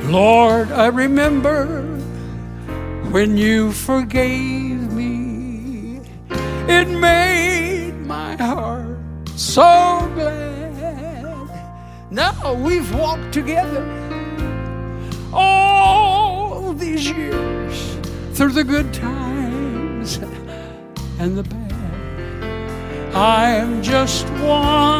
Lord, I remember when you forgave me. It made my heart so glad. Now we've walked together all these years through the good times and the bad. I am just one